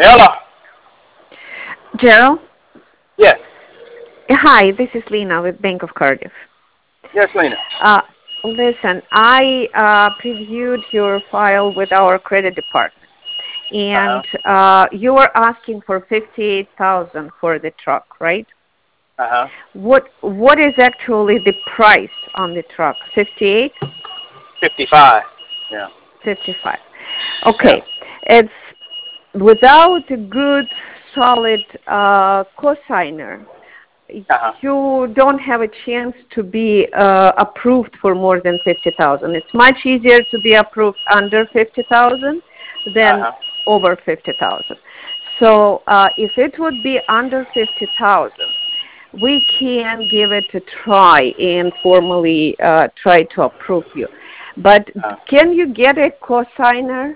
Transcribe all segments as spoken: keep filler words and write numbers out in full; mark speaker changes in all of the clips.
Speaker 1: Hello.
Speaker 2: Gerald?
Speaker 1: Yes.
Speaker 2: Hi, this is Lena with Bank of Cardiff.
Speaker 1: Yes, Lena.
Speaker 2: Uh, listen, I uh, previewed your file with our credit department,
Speaker 1: Uh-huh.
Speaker 2: and uh, you were asking for fifty-eight thousand for the truck, right?
Speaker 1: Uh-huh.
Speaker 2: What What is actually the price on the truck? fifty-eight?
Speaker 1: fifty-five. Yeah.
Speaker 2: fifty-five.
Speaker 1: Yeah.
Speaker 2: Okay. It's without a good, solid uh, cosigner,
Speaker 1: Uh-huh.
Speaker 2: you don't have a chance to be uh, approved for more than fifty thousand. It's much easier to be approved under fifty thousand than
Speaker 1: Uh-huh.
Speaker 2: over fifty thousand. So uh, if it would be under fifty thousand, we can give it a try and formally uh, try to approve you. But
Speaker 1: Uh-huh.
Speaker 2: can you get a cosigner?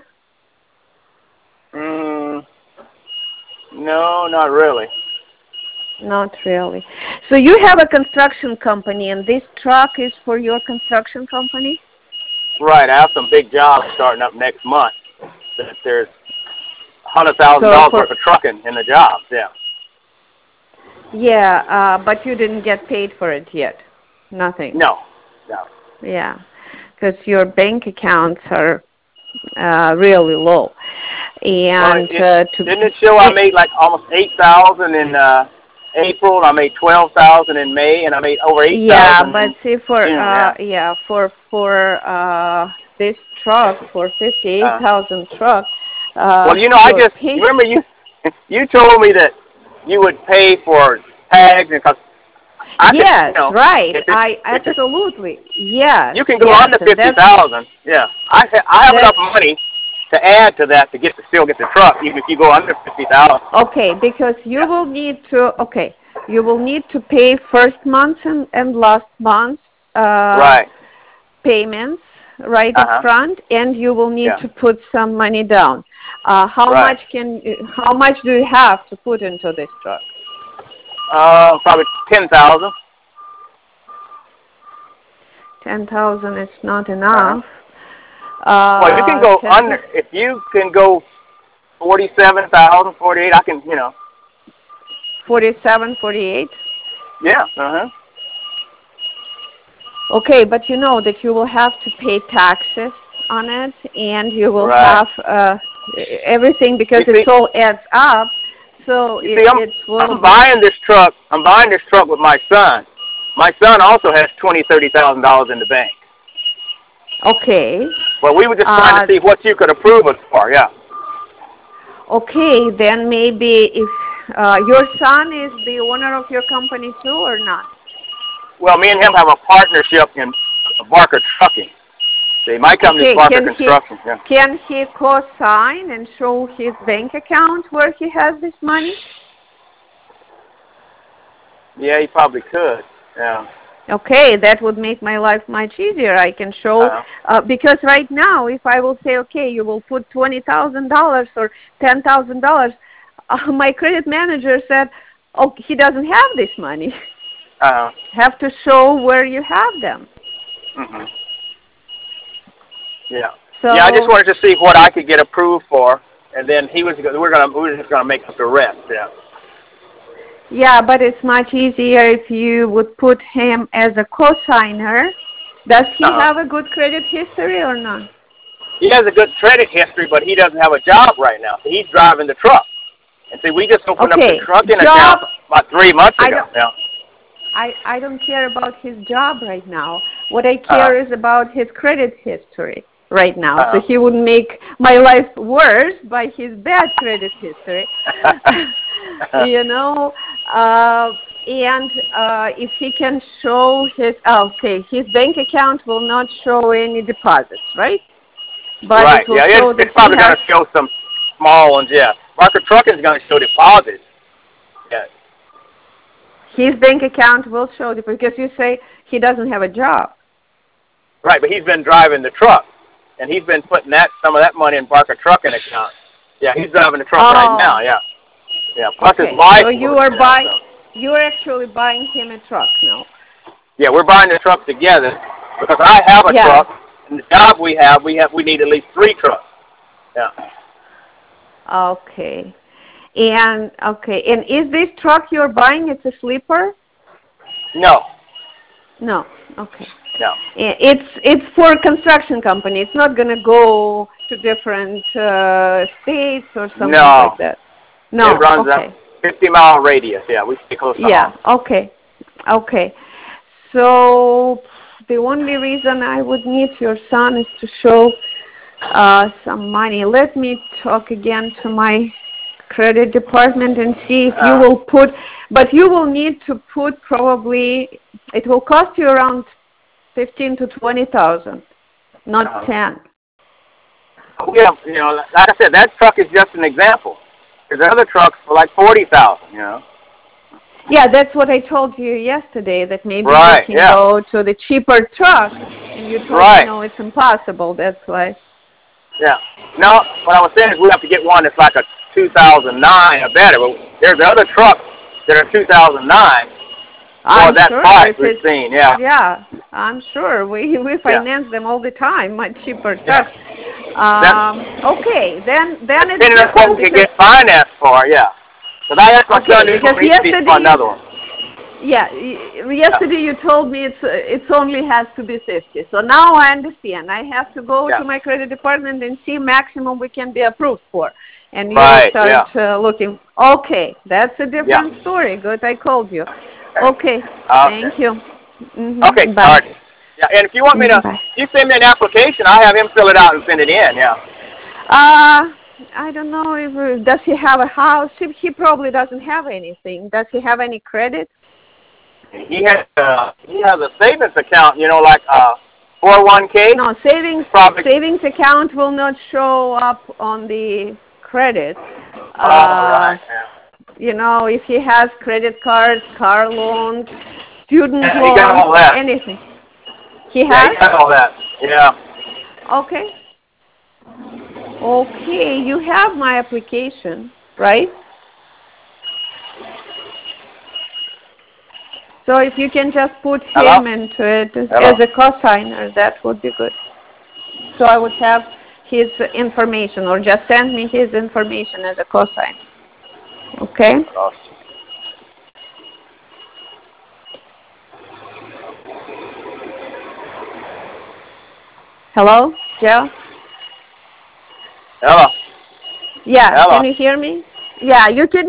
Speaker 1: Mm, no, not really.
Speaker 2: Not really. So you have a construction company, and this truck is for your construction company?
Speaker 1: Right. I have some big jobs starting up next month. That there's one hundred thousand
Speaker 2: So
Speaker 1: dollars
Speaker 2: for
Speaker 1: worth of trucking in the jobs. Yeah.
Speaker 2: yeah, uh, but you didn't get paid for it yet. Nothing.
Speaker 1: No. No.
Speaker 2: Yeah, because your bank accounts are uh, really low,
Speaker 1: Well,
Speaker 2: and
Speaker 1: it
Speaker 2: uh, to
Speaker 1: didn't it show I
Speaker 2: it,
Speaker 1: made like almost eight thousand in uh, April, and I made twelve thousand in May, and I made over eight
Speaker 2: yeah,
Speaker 1: thousand
Speaker 2: but
Speaker 1: in
Speaker 2: see for
Speaker 1: June.
Speaker 2: uh,
Speaker 1: Yeah.
Speaker 2: yeah for for uh, this truck for fifty eight
Speaker 1: Uh,
Speaker 2: thousand truck, uh,
Speaker 1: well, you know, I
Speaker 2: your
Speaker 1: just
Speaker 2: pay.
Speaker 1: remember you. You told me that you would pay for tags, and cause I could, you
Speaker 2: Yes,
Speaker 1: know,
Speaker 2: right.
Speaker 1: if it
Speaker 2: I
Speaker 1: if it
Speaker 2: absolutely yes,
Speaker 1: you can go
Speaker 2: yes,
Speaker 1: under
Speaker 2: and
Speaker 1: fifty
Speaker 2: that's
Speaker 1: thousand. Yeah, I ha- I have enough
Speaker 2: that's
Speaker 1: money to add to that to get to still get the truck, even if you go under fifty thousand.
Speaker 2: okay, because you
Speaker 1: Yeah.
Speaker 2: will need to, okay, you will need to pay first month and, and last month uh,
Speaker 1: Right.
Speaker 2: payments right
Speaker 1: Uh
Speaker 2: up
Speaker 1: huh.
Speaker 2: front, and you will need
Speaker 1: Yeah.
Speaker 2: to put some money down. Uh, how
Speaker 1: Right.
Speaker 2: much can, how much do you have to put into this truck?
Speaker 1: Uh, probably ten thousand.
Speaker 2: ten thousand is not
Speaker 1: Uh huh.
Speaker 2: enough.
Speaker 1: Well, you can
Speaker 2: Uh,
Speaker 1: go
Speaker 2: ten,
Speaker 1: under if you can go forty-seven thousand, forty-eight. I can, you know.
Speaker 2: forty-seven, forty-eight.
Speaker 1: Yeah. Uh huh.
Speaker 2: Okay, but you know that you will have to pay taxes on it, and you will
Speaker 1: Right.
Speaker 2: have uh, everything because
Speaker 1: You
Speaker 2: it
Speaker 1: see,
Speaker 2: all adds up. So
Speaker 1: You
Speaker 2: it,
Speaker 1: see, I'm
Speaker 2: it will
Speaker 1: I'm
Speaker 2: be
Speaker 1: buying this truck. I'm buying this truck with my son. My son also has twenty, thirty thousand dollars in the bank.
Speaker 2: okay.
Speaker 1: But we were just trying to
Speaker 2: Uh,
Speaker 1: see what you could approve us for. Yeah.
Speaker 2: okay, then maybe if uh, your son is the owner of your company too, or not?
Speaker 1: Well, me and him have a partnership in Barker Trucking. See, my company's
Speaker 2: Okay,
Speaker 1: Barker
Speaker 2: can he
Speaker 1: Construction. Yeah.
Speaker 2: can he co-sign and show his bank account where he has this money?
Speaker 1: Yeah, he probably could. Yeah.
Speaker 2: Okay, that would make my life much easier. I can show,
Speaker 1: Uh,
Speaker 2: uh, because right now, if I will say, okay, you will put twenty thousand dollars or ten thousand dollars, uh, my credit manager said, oh, he doesn't have this money.
Speaker 1: uh,
Speaker 2: Have to show where you have them.
Speaker 1: mhm. Yeah. Yeah, I just
Speaker 2: So,
Speaker 1: wanted to see what I could get approved for, and then he was we're gonna we were just gonna make up the rest. Yeah.
Speaker 2: yeah, but it's much easier if you would put him as a co-signer. Does he
Speaker 1: Uh-huh.
Speaker 2: have a good credit history or not?
Speaker 1: He has a good credit history, but he doesn't have a job right now. So he's driving the truck. And see, we just opened up the
Speaker 2: Okay,
Speaker 1: trucking account
Speaker 2: job,
Speaker 1: about three months
Speaker 2: I
Speaker 1: ago.
Speaker 2: don't,
Speaker 1: Yeah.
Speaker 2: I, I don't care about his job right now. What I
Speaker 1: Uh-huh.
Speaker 2: care is about his credit history right now. So
Speaker 1: Uh-huh.
Speaker 2: he would make my life worse by his bad credit history. you know, uh, and uh, if he can show his, oh, okay, his bank account will not show any deposits, right? But it
Speaker 1: Right.
Speaker 2: will
Speaker 1: Yeah, it's,
Speaker 2: show that
Speaker 1: it's
Speaker 2: he
Speaker 1: probably going
Speaker 2: has,
Speaker 1: to show some small ones, yeah. Barker Trucking is going to show deposits. Yeah.
Speaker 2: his bank account will show, the, because you say he doesn't have a job.
Speaker 1: Right, but he's been driving the truck, and he's been putting that some of that money in Barker Trucking account. Yeah, he's driving the truck right
Speaker 2: Oh,
Speaker 1: now, yeah. Yeah, plus his
Speaker 2: okay.
Speaker 1: wife
Speaker 2: So you
Speaker 1: works
Speaker 2: are
Speaker 1: now,
Speaker 2: buying,
Speaker 1: so.
Speaker 2: you are actually buying him a truck now.
Speaker 1: Yeah, we're buying the truck together because I have a
Speaker 2: Yeah.
Speaker 1: truck, and the job we have, we have we need at least three trucks. Yeah.
Speaker 2: Okay. And okay, and is this truck you're buying? It's a sleeper?
Speaker 1: No.
Speaker 2: No. Okay.
Speaker 1: No.
Speaker 2: It's it's for a construction company. It's not going to go to different uh, states or something
Speaker 1: No.
Speaker 2: like that. No.
Speaker 1: It runs
Speaker 2: okay.
Speaker 1: a fifty mile radius. Yeah, we stay close to
Speaker 2: Yeah.
Speaker 1: home.
Speaker 2: Okay. Okay. So the only reason I would need your son is to show uh, some money. Let me talk again to my credit department and see if you
Speaker 1: Uh,
Speaker 2: will put, but you will need to put probably, it will cost you around fifteen to twenty thousand, not
Speaker 1: uh,
Speaker 2: ten.
Speaker 1: Yeah, you know, like I said, that truck is just an example. There's other trucks for like forty thousand. You know.
Speaker 2: Yeah, that's what I told you yesterday, that maybe
Speaker 1: Right,
Speaker 2: you can
Speaker 1: yeah.
Speaker 2: go to the cheaper truck, and you told
Speaker 1: Right.
Speaker 2: me no, it's impossible. That's why.
Speaker 1: Yeah. No, what I was saying is we have to get one that's like a two thousand nine or better. But there's other trucks that are two thousand nine.
Speaker 2: I'm
Speaker 1: Or that
Speaker 2: sure
Speaker 1: price
Speaker 2: if
Speaker 1: we've
Speaker 2: it's,
Speaker 1: seen, yeah.
Speaker 2: Yeah, I'm sure. We we finance
Speaker 1: Yeah.
Speaker 2: them all the time, much cheaper
Speaker 1: Yeah.
Speaker 2: trucks. Um, okay, then then it's
Speaker 1: Depending on what
Speaker 2: different
Speaker 1: we can
Speaker 2: because,
Speaker 1: get financed for, yeah. But I asked my
Speaker 2: okay,
Speaker 1: son to
Speaker 2: because
Speaker 1: he's
Speaker 2: yesterday
Speaker 1: for
Speaker 2: you,
Speaker 1: another one.
Speaker 2: yeah, y- yesterday you told me it's it's only has to be fifty. So now I understand. I have to go
Speaker 1: Yeah.
Speaker 2: to my credit department and see maximum we can be approved for, and you will
Speaker 1: Right,
Speaker 2: start
Speaker 1: yeah.
Speaker 2: uh, looking. Okay, that's a different
Speaker 1: Yeah.
Speaker 2: story. Good, I called you. Okay,
Speaker 1: Okay.
Speaker 2: thank you. Mm-hmm.
Speaker 1: Okay,
Speaker 2: Bye.
Speaker 1: all right. Yeah, and if you want me to,
Speaker 2: Mm, bye.
Speaker 1: you send me an application, I'll have him fill it out and send it in, yeah.
Speaker 2: Uh, I don't know if uh, does he have a house? He, he probably doesn't have anything. Does he have any credit?
Speaker 1: He has, uh, he has a savings account, you know, like uh, four oh one K.
Speaker 2: No, savings
Speaker 1: Probably.
Speaker 2: savings account will not show up on the credit.
Speaker 1: Oh,
Speaker 2: Uh,
Speaker 1: right, yeah.
Speaker 2: you know, if he has credit cards, car loans, student
Speaker 1: Yeah, he got
Speaker 2: loans,
Speaker 1: all that.
Speaker 2: anything. He
Speaker 1: Yeah,
Speaker 2: has?
Speaker 1: he got all that, yeah.
Speaker 2: Okay. Okay, you have my application, right? So if you can just put
Speaker 1: Hello?
Speaker 2: him into it
Speaker 1: Hello?
Speaker 2: as a cosigner, that would be good. So I would have his information, or just send me his information as a cosigner. Okay?
Speaker 1: Hello?
Speaker 2: Hello, Joe?
Speaker 1: Hello?
Speaker 2: Yeah,
Speaker 1: Hello?
Speaker 2: can you hear me? Yeah, you can